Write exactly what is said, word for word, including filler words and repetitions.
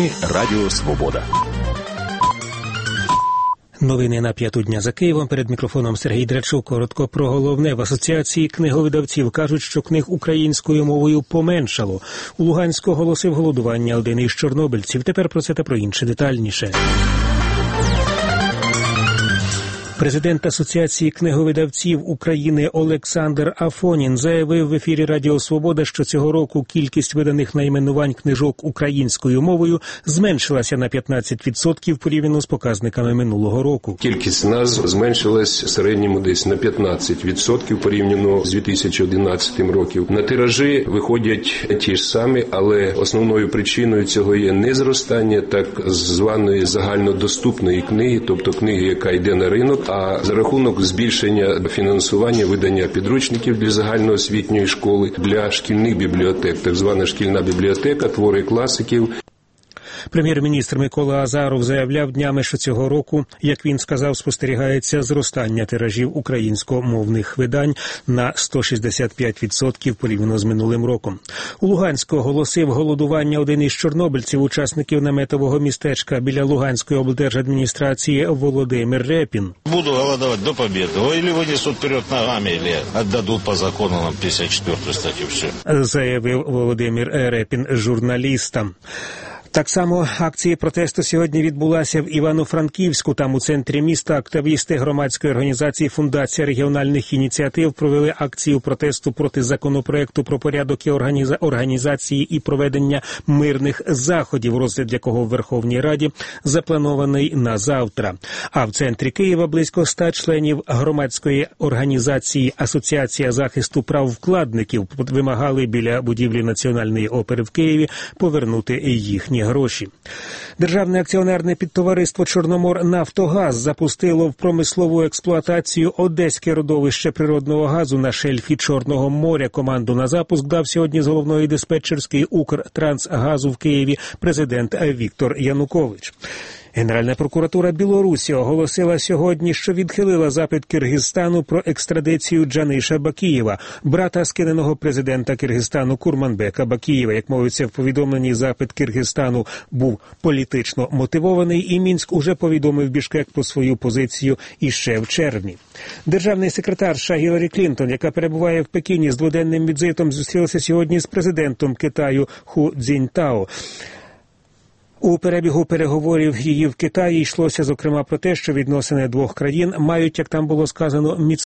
Новини Радіо Свобода. Новини на п'яту дня за Києвом. Перед мікрофоном Сергій Драчук. Коротко про головне. В Асоціації книговидавців кажуть, що книг українською мовою поменшало. У Луганську оголосив голодування один із чорнобильців. Тепер про це та про інше детальніше. Президент Асоціації книговидавців України Олександр Афонін заявив в ефірі Радіо Свобода, що цього року кількість виданих найменувань книжок українською мовою зменшилася на п'ятнадцять відсотків порівняно з показниками минулого року. Кількість назв зменшилась в середньому десь на п'ятнадцять відсотків порівняно з дві тисячі одинадцятим роком. На тиражі виходять ті ж самі, але основною причиною цього є не зростання так званої загальнодоступної книги, тобто книги, яка йде на ринок, а за рахунок збільшення фінансування видання підручників для загальноосвітньої школи, для шкільних бібліотек, так звана шкільна бібліотека, твори класиків. Прем'єр-міністр Микола Азаров заявляв днями, що цього року, як він сказав, спостерігається зростання тиражів українськомовних видань на сто шістдесят п'ять відсотків порівняно з минулим роком. У Луганську оголосив голодування один із чорнобильців, учасників наметового містечка біля Луганської облдержадміністрації Володимир Репін. Буду голодувати до победи. Или винесуть вперед ногами, или віддадуть по закону нам п'ятдесят четверту статтю. Все. Заявив Володимир Репін журналістам. Так само акція протесту сьогодні відбулася в Івано-Франківську. Там у центрі міста активісти громадської організації «Фундація регіональних ініціатив» провели акцію протесту проти законопроекту про порядок і організа... організації і проведення мирних заходів, розгляд якого в Верховній Раді запланований на завтра. А в центрі Києва близько ста членів громадської організації «Асоціація захисту прав вкладників» вимагали біля будівлі Національної опери в Києві повернути їхні гроші. Державне акціонерне підтовариство «Чорноморнафтогаз» запустило в промислову експлуатацію одеське родовище природного газу на шельфі Чорного моря. Команду на запуск дав сьогодні з головної диспетчерської «Укртрансгазу» в Києві президент Віктор Янукович. Генеральна прокуратура Білорусі оголосила сьогодні, що відхилила запит Киргизстану про екстрадицію Джаниша Бакієва, брата скиненого президента Киргизстану Курманбека Бакієва. Як мовиться в повідомленні, запит Киргизстану був політично мотивований, і Мінськ уже повідомив Бішкек про свою позицію іще в червні. Державний секретар США Гіларі Клінтон, яка перебуває в Пекіні з дводенним візитом, зустрілася сьогодні з президентом Китаю Ху Цзіньтао. У перебігу переговорів її в Китаї йшлося, зокрема, про те, що відносини двох країн мають, як там було сказано, міцну